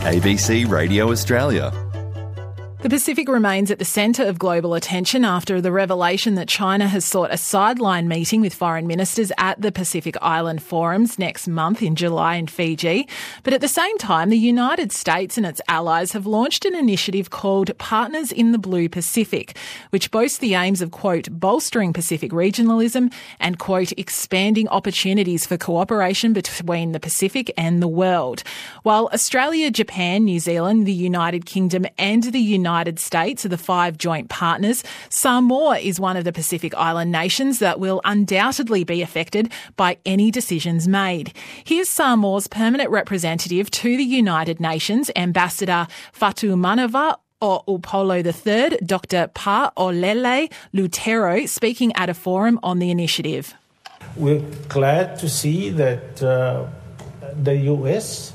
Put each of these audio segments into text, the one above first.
ABC Radio Australia. The Pacific remains at the centre of global attention after the revelation that China has sought a sideline meeting with foreign ministers at the Pacific Island Forums next month in July in Fiji. But at the same time, the United States and its allies have launched an initiative called Partners in the Blue Pacific, which boasts the aims of, quote, bolstering Pacific regionalism and, quote, expanding opportunities for cooperation between the Pacific and the world. While Australia, Japan, New Zealand, the United Kingdom and the United States are the 5 joint partners, Samoa is one of the Pacific Island nations that will undoubtedly be affected by any decisions made. Here's Samoa's permanent representative to the United Nations, Ambassador Fatumanava Upolo III, Dr. Pa'olele Lutero, speaking at a forum on the initiative. We're glad to see that the US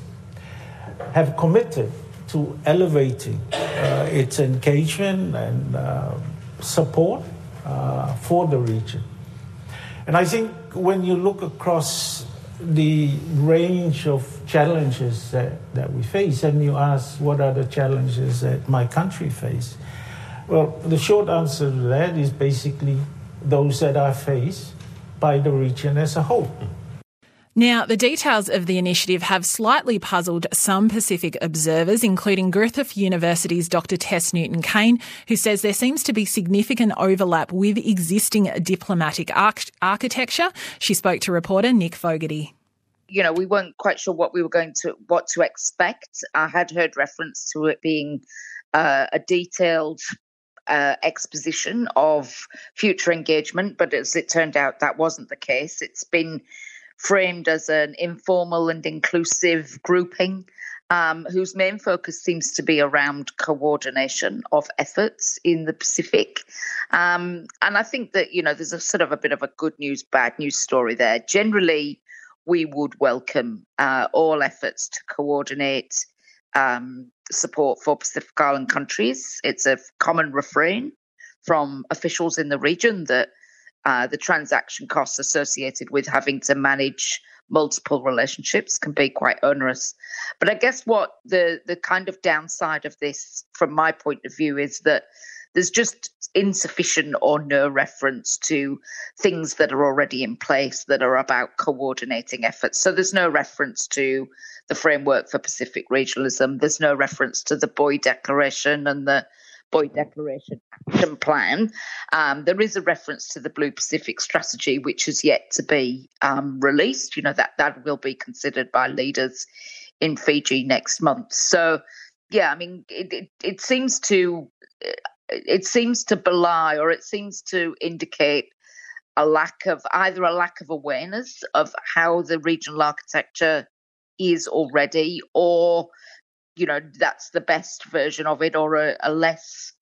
have committed to elevating its engagement and support for the region. And I think when you look across the range of challenges that we face, and you ask what are the challenges that my country face, well, the short answer to that is basically those that are faced by the region as a whole. Now, the details of the initiative have slightly puzzled some Pacific observers, including Griffith University's Dr. Tess Newton-Cain, who says there seems to be significant overlap with existing diplomatic architecture. She spoke to reporter Nick Fogarty. You know, we weren't quite sure what to expect. I had heard reference to it being a detailed exposition of future engagement, but as it turned out, that wasn't the case. It's been framed as an informal and inclusive grouping whose main focus seems to be around coordination of efforts in the Pacific. And I think that, you know, there's a sort of a bit of a good news, bad news story there. Generally, we would welcome all efforts to coordinate support for Pacific Island countries. It's a common refrain from officials in the region that the transaction costs associated with having to manage multiple relationships can be quite onerous. But I guess what the kind of downside of this, from my point of view, is that there's just insufficient or no reference to things that are already in place that are about coordinating efforts. So there's no reference to the Framework for Pacific Regionalism. There's no reference to the Boy Declaration and the Boy Declaration Action Plan. There is a reference to the Blue Pacific Strategy, which is yet to be released. You know, that will be considered by leaders in Fiji next month. So, yeah, I mean, it seems to belie, or it seems to indicate a lack of awareness of how the regional architecture is already, or, you know, that's the best version of it, or a less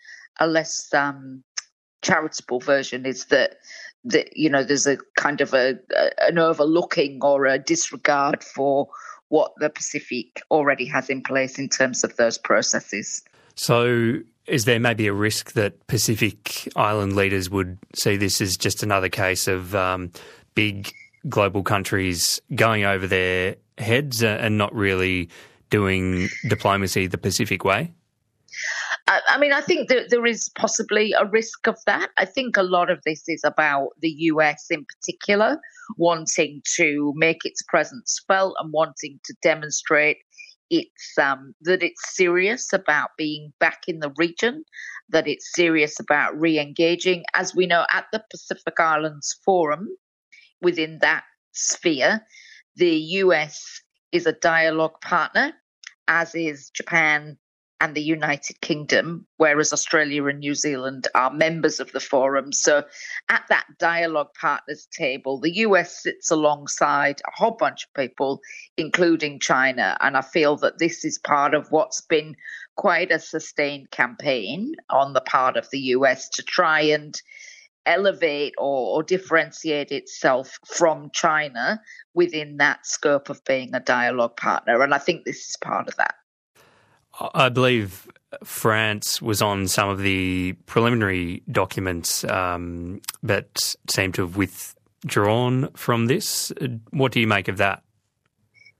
charitable version is that you know, there's a kind of an overlooking or a disregard for what the Pacific already has in place in terms of those processes. So is there maybe a risk that Pacific Island leaders would see this as just another case of big global countries going over their heads and not really doing diplomacy the Pacific way? I mean, I think that there is possibly a risk of that. I think a lot of this is about the US in particular wanting to make its presence felt and wanting to demonstrate that it's serious about being back in the region, that it's serious about re-engaging. As we know, at the Pacific Islands Forum, within that sphere, the US is a dialogue partner, as is Japan and the United Kingdom, whereas Australia and New Zealand are members of the forum. So at that dialogue partners table, the US sits alongside a whole bunch of people, including China. And I feel that this is part of what's been quite a sustained campaign on the part of the US to try and elevate or differentiate itself from China within that scope of being a dialogue partner. And I think this is part of that. I believe France was on some of the preliminary documents but seemed to have withdrawn from this. What do you make of that?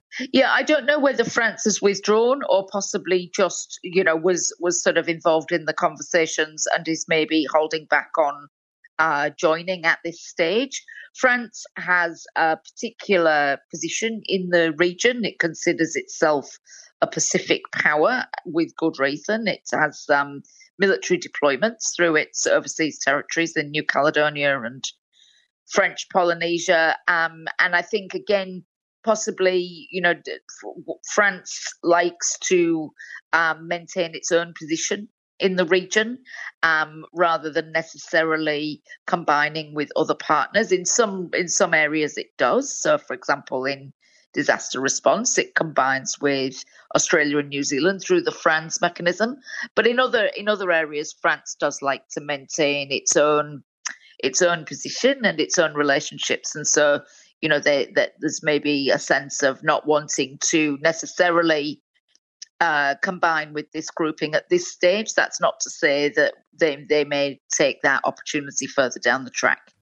Yeah, I don't know whether France has withdrawn or possibly just, was sort of involved in the conversations and is maybe holding back on joining at this stage. France has a particular position in the region. It considers itself a Pacific power with good reason. It has military deployments through its overseas territories in New Caledonia and French Polynesia. And I think, again, possibly, France likes to maintain its own position in the region rather than necessarily combining with other partners. In some areas it does. So, for example, in disaster response, it combines with Australia and New Zealand through the FRANZ mechanism. But in other areas, France does like to maintain its own position and its own relationships. And so, there's maybe a sense of not wanting to necessarily combine with this grouping at this stage. That's not to say that they may take that opportunity further down the track.